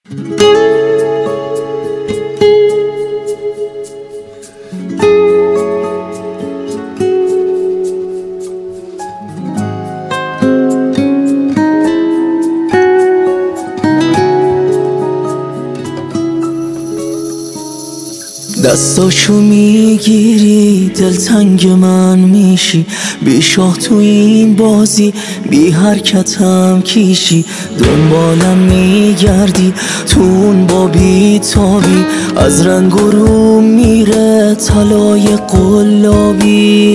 دستاشو میگیری دلتنگ من میشی، بی شاه تو این بازی بی حرکتم کیشی، دنبالم میگردی تو اون با بی تابی، از رنگ و رو میره طلای قلابی،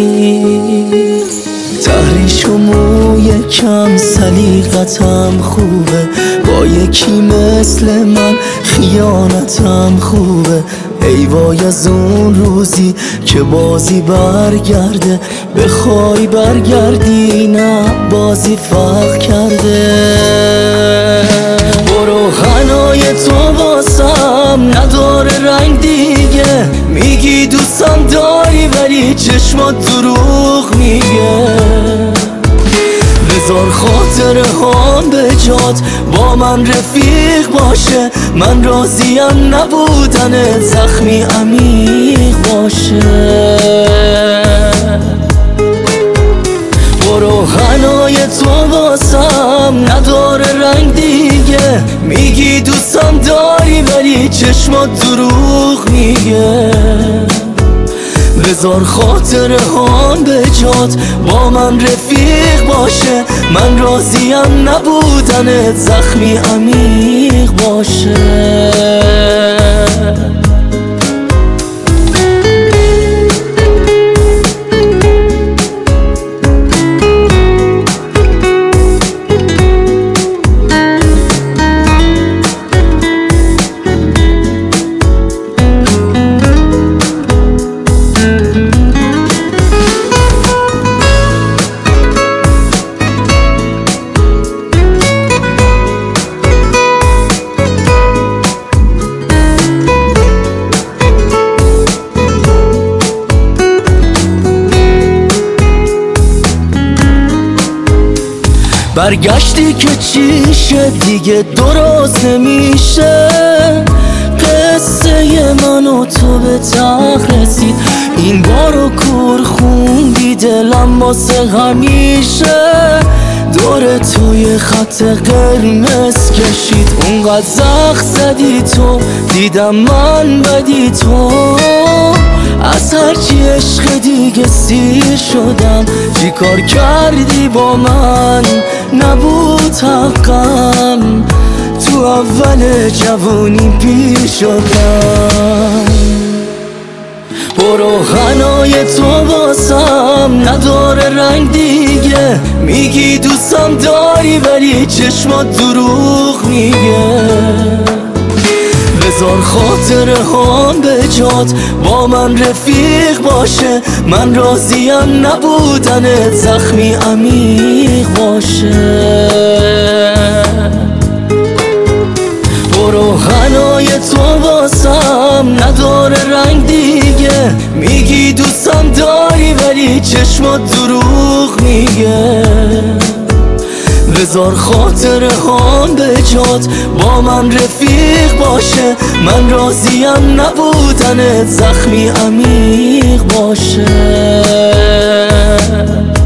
تحریش و موی کم سلیقتم خوبه، با یکی مثل من خیانتم خوبه، ای وای از اون روزی که بازی برگرده، بخوای برگردی نه بازی فرق کرده. برو غنای تو واسم نداره رنگ دیگه، میگی دوستم داری ولی چشمات دروغ میگه، بذار خاطره هام به جات با من رفیق باشه، من راضیم نبودن زخمی عمیق باشه. برو غنای تو واسم نداره رنگ دیگه، میگی دوستم داری ولی چشمات دروغ میگه، بذار خاطره هام به جات با من رفیق باشه، من راضیم نبودن زخمی عمیق باشه. برگشتی که چیشه دیگه درست نمیشه، قصه من و تو به ته رسید، این بارو کور خوندی دلم واسه همیشه، دور توی خط قرمز کشید، اونقدر زخم زدی تو دیدم من بدی تو، از هرچی عشق دیگه سیر شدم، چی کار کردی با من نبود حقم، تو اول جوانی پیر شدم. برو غنای تو واسم نداره رنگ دیگه، میگی دوستم داری ولی چشمات دروغ میگه، بذار خاطره هام به جات با من رفیق باشه، من راضیم نبودن زخمی عمیق باشه. برو غنای تو واسم نداره رنگ دیگه، میگی دوستم داری ولی چشمات دروغ میگه، بذار خاطره هام به جات با من رفیق باشه، من راضیم نبودن زخمی عمیق باشه.